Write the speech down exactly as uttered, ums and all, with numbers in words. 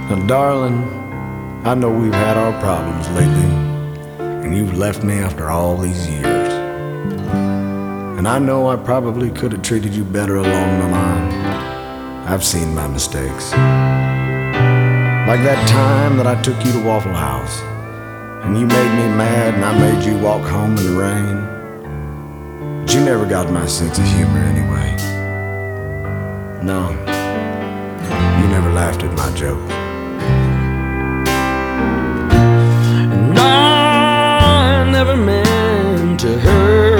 Now, darling, I know we've had our problems lately, and you've left me after all these years. And I know I probably could have treated you better along the line. I've seen my mistakes. Like that time that I took you to Waffle House, and you made me mad and I made you walk home in the rain. But you never got my sense of humor anyway. No, you never laughed at my joke. And I never meant to hurt